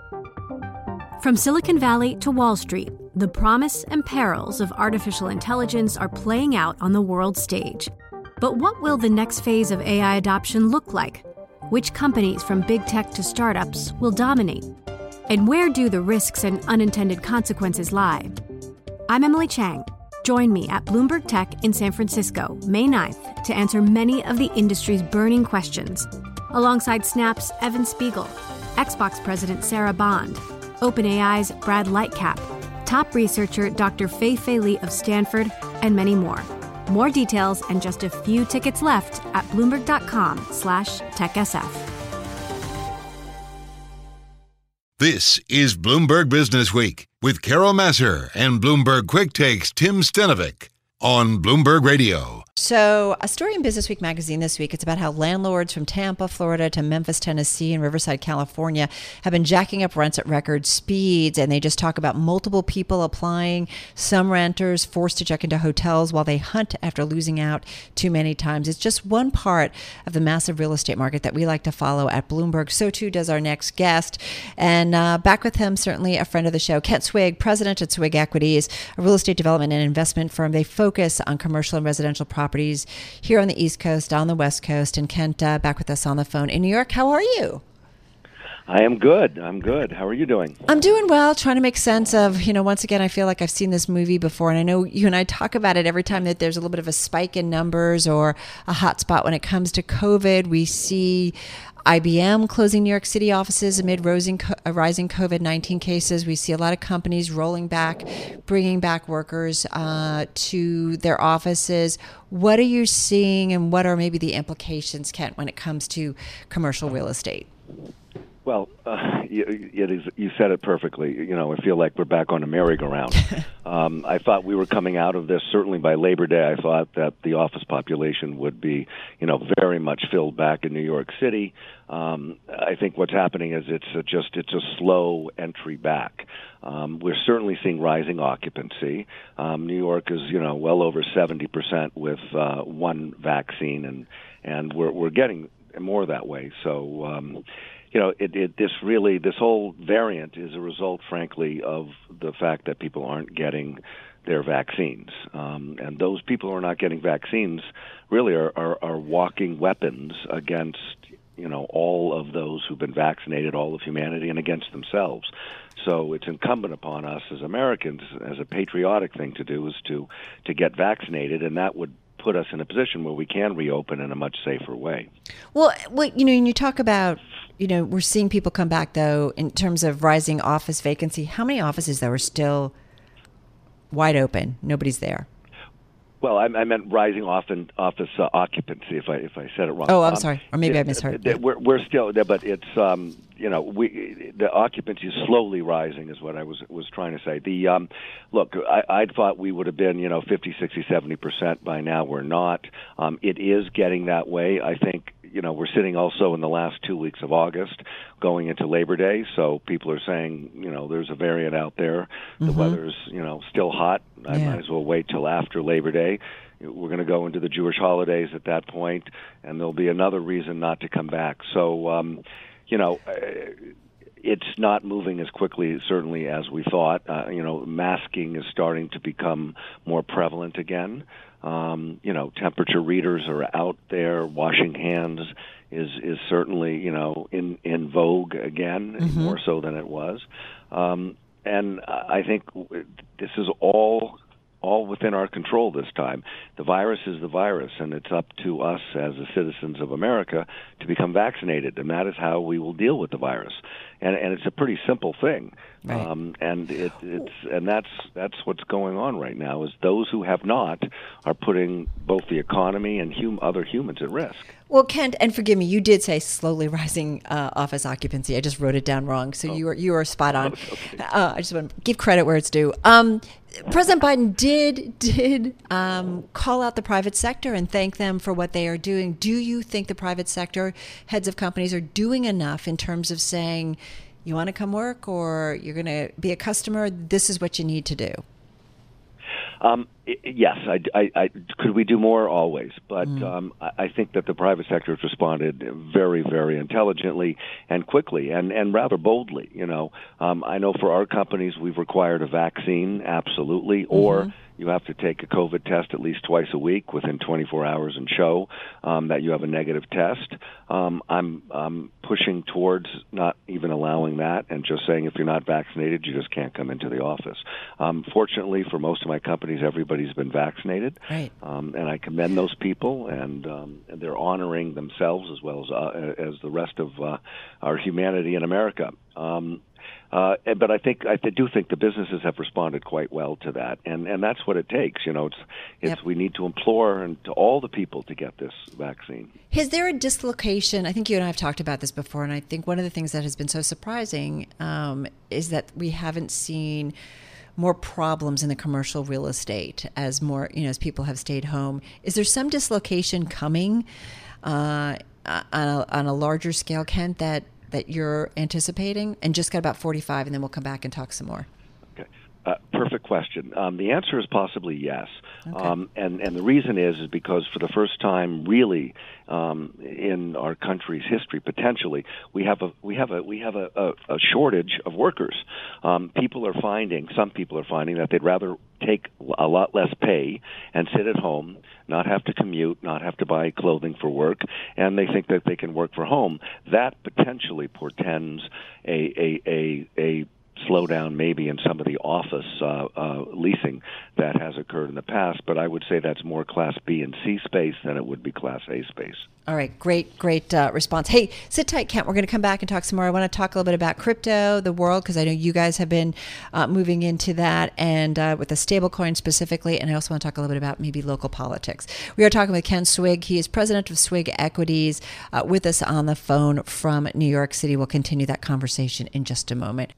From Silicon Valley to Wall Street, the promise and perils of artificial intelligence are playing out on the world stage. But what will the next phase of AI adoption look like? Which companies, from big tech to startups, will dominate? And where do the risks and unintended consequences lie? I'm Emily Chang. Join me at Bloomberg Tech in San Francisco, May 9th, to answer many of the industry's burning questions, alongside Snap's Evan Spiegel, Xbox President Sarah Bond, OpenAI's Brad Lightcap, top researcher Dr. Fei-Fei Li of Stanford, and many more. More details and just a few tickets left at Bloomberg.com/TechSF. This is Bloomberg Business Week with Carol Massar and Bloomberg Quick Takes Tim Stenovic on Bloomberg Radio. So a story in Business Week magazine this week, it's about how landlords from Tampa, Florida to Memphis, Tennessee and Riverside, California have been jacking up rents at record speeds. And they just talk about multiple people applying, some renters forced to check into hotels while they hunt after losing out too many times. It's just one part of the massive real estate market that we like to follow at Bloomberg. So too does our next guest. And back with him, certainly a friend of the show, Kent Swig, president at Swig Equities, a real estate development and investment firm. They focus on commercial and residential properties here on the East Coast, on the West Coast. And Kent, back with us on the phone in New York. How are you? I am good. I'm good. How are you doing? I'm doing well, trying to make sense of, once again, I feel like I've seen this movie before, and I know you and I talk about it every time that there's a little bit of a spike in numbers or a hot spot when it comes to COVID. We see IBM closing New York City offices amid rising COVID-19 cases. We see a lot of companies rolling back, bringing back workers to their offices. What are you seeing, and what are maybe the implications, Kent, when it comes to commercial real estate? Well, you said it perfectly. I feel like we're back on a merry-go-round. I thought we were coming out of this, certainly by Labor Day. I thought that the office population would be, very much filled back in New York City. I think what's happening is it's a slow entry back. We're certainly seeing rising occupancy. New York is, well over 70% with one vaccine, and we're getting more that way. So, this whole variant is a result, frankly, of the fact that people aren't getting their vaccines. And those people who are not getting vaccines really are walking weapons against, all of those who've been vaccinated, all of humanity, and against themselves. So it's incumbent upon us as Americans, as a patriotic thing to do, is to get vaccinated, and that would put us in a position where we can reopen in a much safer way. Well, when you talk about, we're seeing people come back, though, in terms of rising office vacancy. How many offices, though, are still wide open? Nobody's there. Well, I meant rising office occupancy. If I said it wrong. Oh, I'm sorry, or maybe I misheard. We're still there, but it's the occupancy is slowly rising, is what I was trying to say. Look, I thought we would have been 50, 60, 70% by now. We're not. It is getting that way. I think we're sitting also in the last 2 weeks of August, going into Labor Day. So people are saying there's a variant out there. The weather's still hot. I might as well wait till after Labor Day. We're going to go into the Jewish holidays at that point, and there'll be another reason not to come back. So, it's not moving as quickly, certainly, as we thought. Masking is starting to become more prevalent again. Temperature readers are out there. Washing hands is certainly, in vogue again, more so than it was. And I think this is all within our control this time. The virus is the virus, and it's up to us as the citizens of America to become vaccinated, and that is how we will deal with the virus. And it's a pretty simple thing. Right. And that's what's going on right now, is those who have not are putting both the economy and other humans at risk. Well, Kent, and forgive me, you did say slowly rising office occupancy. I just wrote it down wrong, so you are spot on. Okay. I just want to give credit where it's due. President Biden did call out the private sector and thank them for what they are doing. Do you think the private sector heads of companies are doing enough in terms of saying, you want to come work or you're going to be a customer, this is what you need to do? Yes, could we do more? Always, but I think that the private sector has responded very, very intelligently and quickly and rather boldly. I know for our companies we've required a vaccine, absolutely, or you have to take a COVID test at least twice a week within 24 hours and show that you have a negative test. I'm pushing towards not even allowing that and just saying if you're not vaccinated, you just can't come into the office. Fortunately, for most of my companies, everybody's been vaccinated, right. And I commend those people, and they're honoring themselves as well as the rest of our humanity in America. But I do think the businesses have responded quite well to that, and that's what it takes. It's we need to implore and to all the people to get this vaccine. Is there a dislocation? I think you and I have talked about this before, and I think one of the things that has been so surprising is that we haven't seen more problems in the commercial real estate as as people have stayed home. Is there some dislocation coming on a larger scale, Kent, that you're anticipating? And just got about 45, and then we'll come back and talk some more. Okay. Perfect question. The answer is possibly yes. Okay. And the reason is because for the first time, really, in our country's history, potentially, we have a shortage of workers. Some people are finding that they'd rather take a lot less pay and sit at home, not have to commute, not have to buy clothing for work, and they think that they can work from home. That potentially portends a slowdown maybe in some of the office leasing that has occurred in the past, but I would say that's more Class B and C space than it would be Class A space. All right, great response. Hey, sit tight, Kent. We're going to come back and talk some more. I want to talk a little bit about crypto, the world, because I know you guys have been moving into that, and with the stablecoin specifically, and I also want to talk a little bit about maybe local politics. We are talking with Kent Swig. He is president of Swig Equities, with us on the phone from New York City. We'll continue that conversation in just a moment.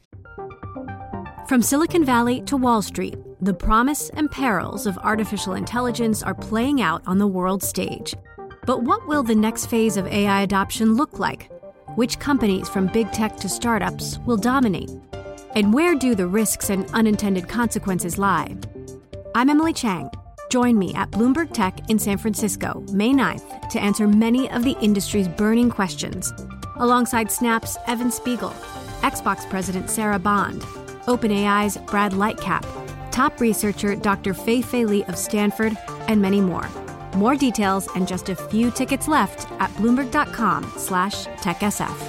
From Silicon Valley to Wall Street, the promise and perils of artificial intelligence are playing out on the world stage. But what will the next phase of AI adoption look like? Which companies, from big tech to startups, will dominate? And where do the risks and unintended consequences lie? I'm Emily Chang. Join me at Bloomberg Tech in San Francisco, May 9th, to answer many of the industry's burning questions, alongside Snap's Evan Spiegel, Xbox President Sarah Bond, OpenAI's Brad Lightcap, top researcher Dr. Fei Li of Stanford, and many more. More details and just a few tickets left at Bloomberg.com/TechSF.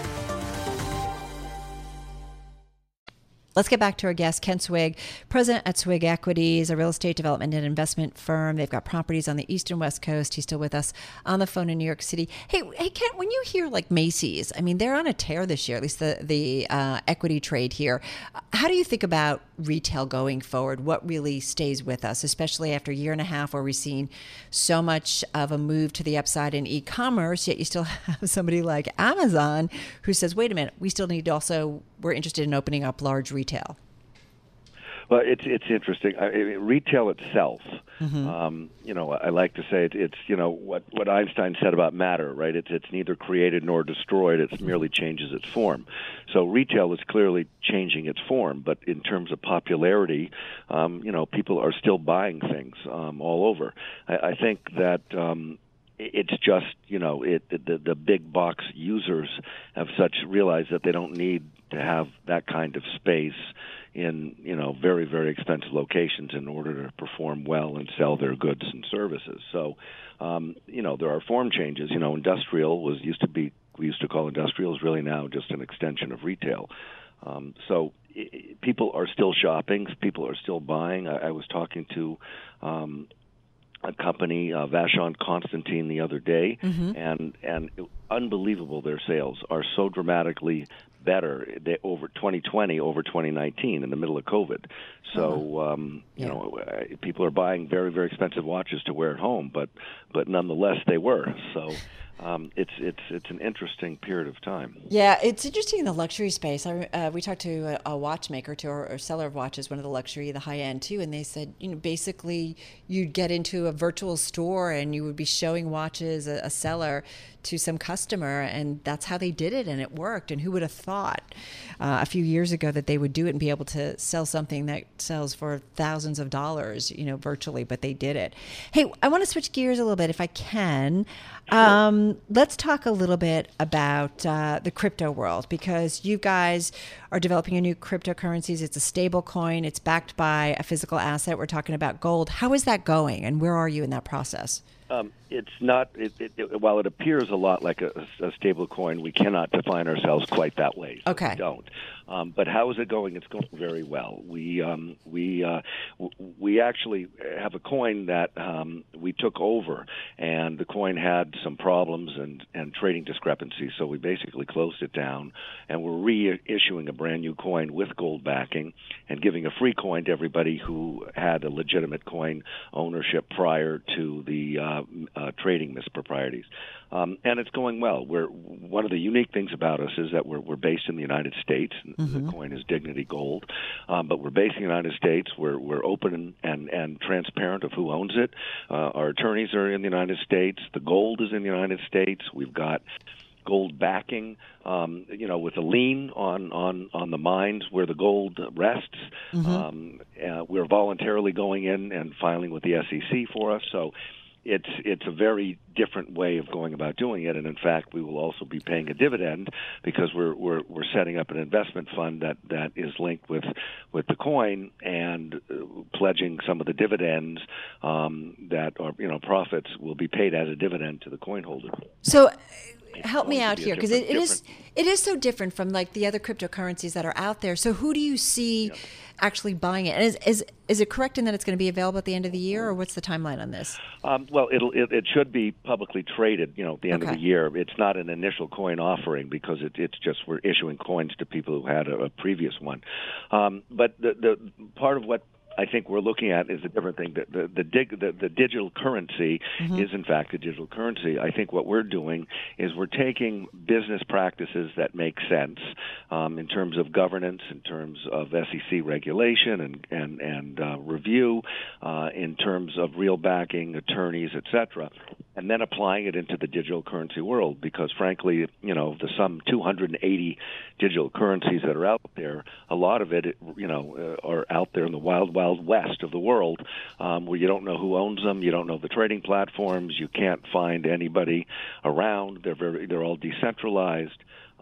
Let's get back to our guest, Kent Swig, president at Swig Equities, a real estate development and investment firm. They've got properties on the East and West Coast. He's still with us on the phone in New York City. Hey, Kent, when you hear like Macy's, I mean, they're on a tear this year, at least the equity trade here. How do you think about retail going forward? What really stays with us, especially after a year and a half where we've seen so much of a move to the upside in e-commerce, yet you still have somebody like Amazon who says, wait a minute, we're interested in opening up large retail. Well, it's interesting. Retail itself, I like to say it's what Einstein said about matter, right? It's neither created nor destroyed. It merely changes its form. So retail is clearly changing its form, but in terms of popularity, people are still buying things all over. I think that it's just the big box users have realized that they don't need to have that kind of space in very, very expensive locations in order to perform well and sell their goods and services. So there are form changes. Industrial we used to call industrial is really now just an extension of retail. So people are still shopping, people are still buying. I was talking to a company, Vachon Constantin, the other day, and unbelievable. Their sales are so dramatically better over 2020 over 2019 in the middle of COVID. So people are buying very, very expensive watches to wear at home, but nonetheless they were. So It's an interesting period of time. Yeah, it's interesting in the luxury space. We talked to a watchmaker, or seller of watches, one of the luxury, the high end too, and they said, basically you'd get into a virtual store and you would be showing watches, a seller, to some customer, and that's how they did it, and it worked. And who would have thought a few years ago that they would do it and be able to sell something that sells for thousands of dollars, virtually, but they did it. Hey, I want to switch gears a little bit if I can. Sure. Let's talk a little bit about the crypto world, because you guys are developing a new cryptocurrencies. It's a stable coin. It's backed by a physical asset. We're talking about gold. How is that going, and where are you in that process? It's not. While it appears a lot like a stable coin, we cannot define ourselves quite that way. So okay. We don't. But how is it going? It's going very well. We actually have a coin that we took over, and the coin had some problems and trading discrepancies. So we basically closed it down, and we're reissuing a brand new coin with gold backing and giving a free coin to everybody who had a legitimate coin ownership prior to the trading misproprieties. And it's going well. One of the unique things about us is that we're based in the United States. Mm-hmm. The coin is Dignity Gold, but we're based in the United States. We're open and transparent of who owns it. Our attorneys are in the United States. The gold is in the United States. We've got gold backing, with a lien on the mines where the gold rests. Mm-hmm. We're voluntarily going in and filing with the SEC for us. So it's a very different way of going about doing it, and in fact, we will also be paying a dividend because we're setting up an investment fund that is linked with the coin and pledging some of the dividends that are profits will be paid as a dividend to the coin holder. So help me out here, because it is so different from like the other cryptocurrencies that are out there. So who do you see actually buying it? And is it correct in that it's going to be available at the end of the year, or what's the timeline on this? Well, it should be publicly traded, at the end of the year. It's not an initial coin offering because it's just we're issuing coins to people who had a previous one. But the part of what I think we're looking at is a different thing. The digital currency mm-hmm. is, in fact, a digital currency. I think what we're doing is we're taking business practices that make sense in terms of governance, in terms of SEC regulation and review, in terms of real backing, attorneys, et cetera, and then applying it into the digital currency world. Because, frankly, the some 280 digital currencies that are out there, a lot of it, are out there in the wild west of the world, where you don't know who owns them, you don't know the trading platforms, you can't find anybody around. They're all decentralized,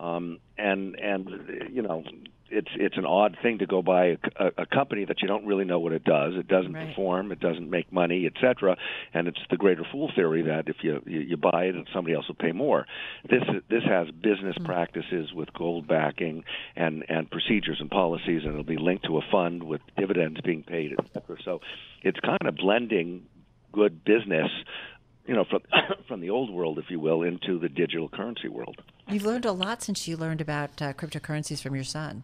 it's an odd thing to go buy a company that you don't really know what it does. It doesn't right. perform, it doesn't make money, etc. And it's the greater fool theory that if you buy it, and somebody else will pay more. This has business practices with gold backing and procedures and policies, and it'll be linked to a fund with dividends being paid, etc. So it's kind of blending good business, from the old world, if you will, into the digital currency world. You've learned a lot since you learned about cryptocurrencies from your son.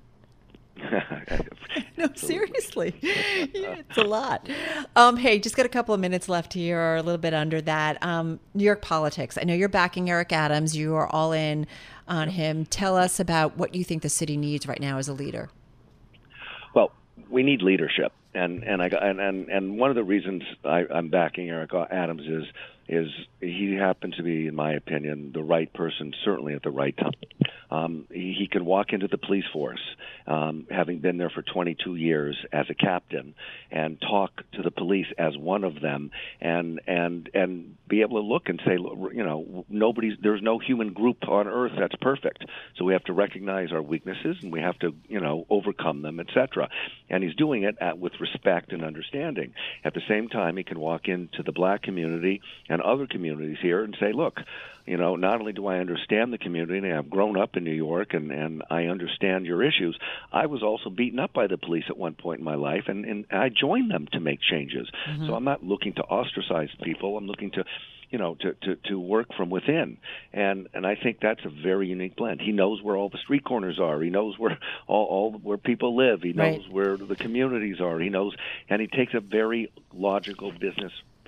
No, seriously. It's a lot. Hey, just got a couple of minutes left here, or a little bit under that. New York politics. I know you're backing Eric Adams. You are all in on him. Tell us about what you think the city needs right now as a leader. Well, we need leadership. And one of the reasons I'm backing Eric Adams is he happens to be, in my opinion, the right person, certainly at the right time. He can walk into the police force, having been there for 22 years as a captain, and talk to the police as one of them, and be able to look and say, there's no human group on earth that's perfect. So we have to recognize our weaknesses, and we have to, overcome them, etc. And he's doing it with respect and understanding. At the same time, he can walk into the black community and other communities here and say, look, not only do I understand the community, and I've grown up in New York, and I understand your issues, I was also beaten up by the police at one point in my life, and I joined them to make changes. Mm-hmm. So I'm not looking to ostracize people. I'm looking to to work from within. And I think that's a very unique blend. He knows where all the street corners are. He knows where where people live. He knows where the communities are. He knows, and he takes a very logical business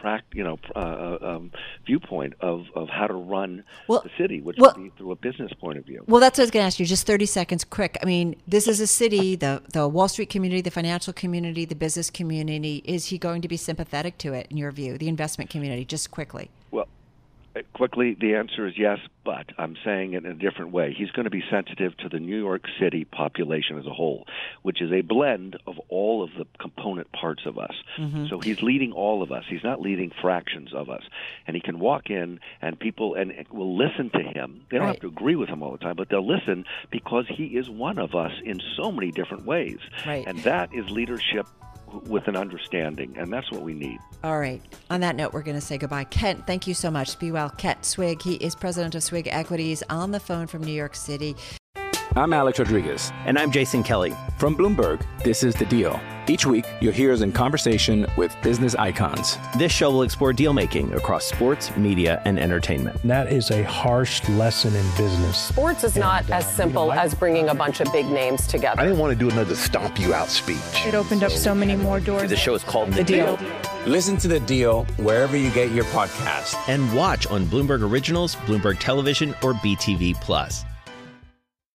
viewpoint of how to run the city, which would be through a business point of view. Well, that's what I was going to ask you. Just 30 seconds, quick. I mean, this is a city, the Wall Street community, the financial community, the business community. Is he going to be sympathetic to it, in your view, the investment community, just quickly? Well, quickly, the answer is yes, but I'm saying it in a different way. He's going to be sensitive to the New York City population as a whole, which is a blend of all of the component parts of us. Mm-hmm. So he's leading all of us. He's not leading fractions of us. And he can walk in and people will listen to him. They don't have to agree with him all the time, but they'll listen because he is one of us in so many different ways. Right. And that is leadership with an understanding, and that's what we need. All right. On that note, we're going to say goodbye. Kent, thank you so much. Be well. Kent Swig, he is president of Swig Equities, on the phone from New York City. I'm Alex Rodriguez. And I'm Jason Kelly. From Bloomberg, this is The Deal. Each week, you'll hear us in conversation with business icons. This show will explore deal-making across sports, media, and entertainment. That is a harsh lesson in business. Sports is not as simple as bringing a bunch of big names together. I didn't want to do another stomp you out speech. It opened up so many more doors. The show is called The Deal. Listen to The Deal wherever you get your podcast. And watch on Bloomberg Originals, Bloomberg Television, or BTV+.